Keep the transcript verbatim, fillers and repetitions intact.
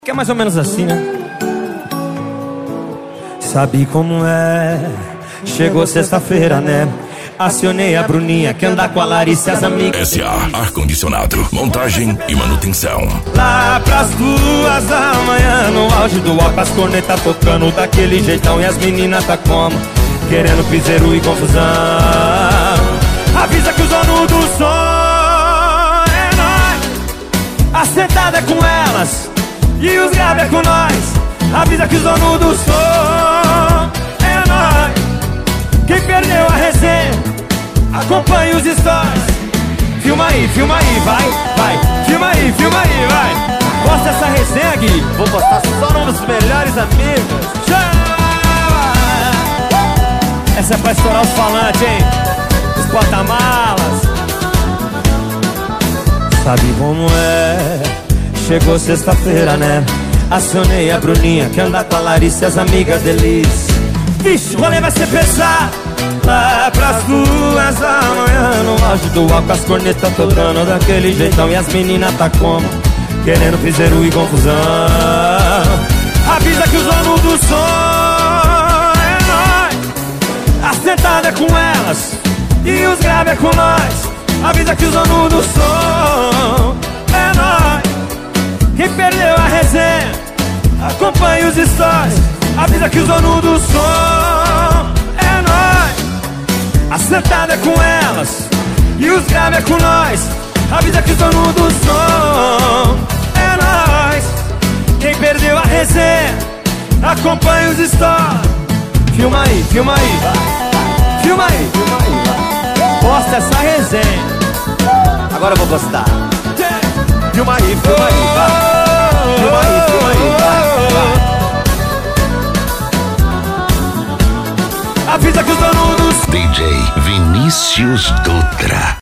Que é mais ou menos assim, né? Sabe como é? Chegou sexta-feira, né? Acionei a Bruninha, que anda com a Larissa e as amigas. S A Ar-condicionado, montagem e manutenção. Lá pras duas da manhã, no auge do álcool, as cornetas tocando daquele jeitão. E as meninas tá como? Querendo piseiro e confusão. Avisa que o dono do som é nós. A sentada é com elas e os graves é com nós. Avisa que os donos do som é nós. Quem perdeu a resenha, acompanhe os stories. Filma aí, filma aí, vai, vai. Filma aí, filma aí, vai. Posta essa resenha, Gui. Vou postar só nos melhores amigos. Chama! Essa é pra estourar os falantes, hein? Os porta-malas. Sabe como é? Chegou sexta-feira, né? Acionei a Bruninha, que anda com a Larissa e as amigas deles. Vixe, o rolê vai ser pesado. Lá pras duas da manhã, no auge do álcool, as cornetas tocando daquele jeitão. E as meninas tá como? Querendo piseiro e confusão. Avisa que os donos do som é nós. A sentada é com elas e os graves é com nós. Avisa que os donos do som é nós. Quem perdeu a resenha, acompanhe os stories. Avisa que os donos do som é nós. A sentada é com elas e os graves é com nós. Avisa que os donos do som é nós. Quem perdeu a resenha, acompanhe os stories. Filma aí, filma aí, filma aí, filma aí. Posta essa resenha. Agora eu vou postar. Filma aí, filma aí, vai. Filma aí, filma aí, vai, vai. Avisa que os donos do D J Vinícius Dutra.